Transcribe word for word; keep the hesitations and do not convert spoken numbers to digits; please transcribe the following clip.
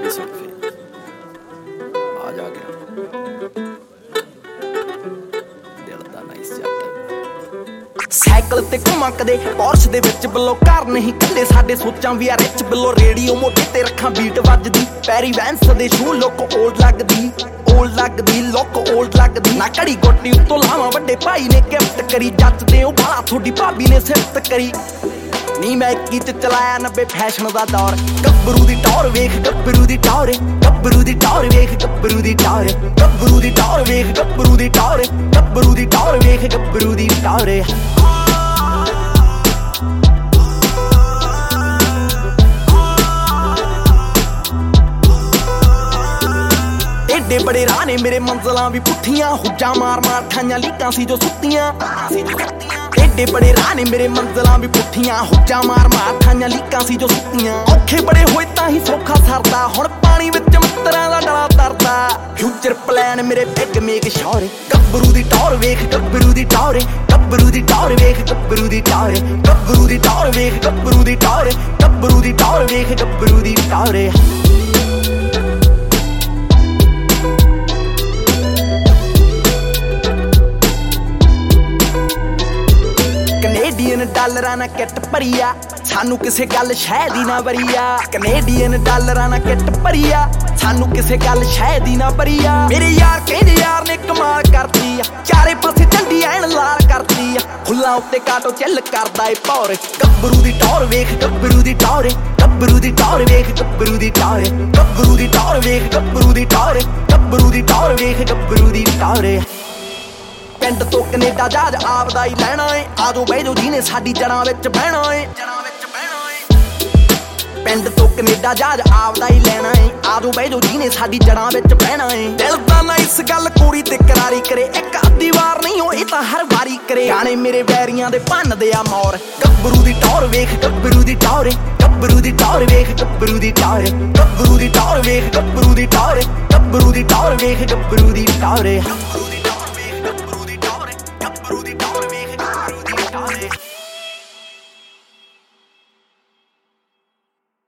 गल सुन के आ जा गया दिल दा नाइस जट साइकिल ते घुमां कदे पोर्श दे विच बलो घर नहीं कल्ले साडे सोचां वी आ रिच बलो रेडियो मोटे ते रखां बीट वजदी पैरी वैंस दे शू लोक ओल्ड लगदी ओल्ड लगदी लोक ओल्ड लगदी ना घड़ी गोटी उत्तों लावां वड्डे भाई ने गिफ्ट करी जचदे ओ बाला थोड़ी भाभी ने सिफत करी नी मैं इक्की च चलाया नब्बे फैशन दा दौर गब्बरू दी टौर वेख गब्बरू दी टौर गब्बरू दी टौर वेख गब्बरू दी टौर गब्बरू दी टौर वेख गब्बरू दी टौर गब्बरू दी टौर वेख गब्बरू दी टौर एडे बड़े राह ने मेरे मंजिलां भी पुठियां हुज्जा मार मार ठाइयां लीकां सी जो सुत्तियां एडे बड़े राह ने मेरे मंजिलां भी पुठियां हुज्जा मार मार ठाइयां लीकां सी जो सुत्तियां औखे बड़े होए तां ही सौखा सरदा हुण पानी विच मित्तरां दा डला तरदा फ्यूचर प्लान मेरे बिग मेक श्योर गब्बरू दी टौर वेख गब्बरू दी टौर गब्बरू दी टौर वेख गब्बरू दी टौर गब्बरू दी टौर वेख गब्बरू दी टौर गब्बरू दी टौर वेख गब्बरू दी टौर कनेडियन डालरां ना किट भरिया सानू किसे गल शह दी ना वरिया कनेडियन डालरां ना किट भरिया सानू किसे गल शह दी ना वरिया मेरे यार कहंदे यार ने कमाल करती आ चारे पासे झंडी ऐन लाल करती आ फुल्लां उत्ते काटो चिल करदा ए भौर गब्बरू दी टौर वेख गब्बरू दी टौर गब्बरू दी टौर वेख गब्बरू दी टौर गब्बरू दी टौर वेख गब्बरू दी टौर गब्बरू दी टौर वेख गब्बरू दी टौर पिंड तो कनेडा जहाज आपदा ही लैना है आजो बैजो जिने साडी जड़ां विच बहना है पिंड तो कनेडा जहाज आपदा ही लेना है आजो बैजो जिने साडी जड़ां विच बहना है दिल दा ना इस गल कोरी ते करारी करे एक अद्धी वार नहीं हो तां हर वारी करे गाने मेरे वैरियां दे भन्नदे आ मौर गब्बरू दी टौर वेख गब्बरू दी टौर गब्बरू दी टौर वेख गब्बरू दी टौर गब्बरू दी टौर वेख गब्बरू दी टौर गब्बरू दी टौर वेख गब्बरू दी टौर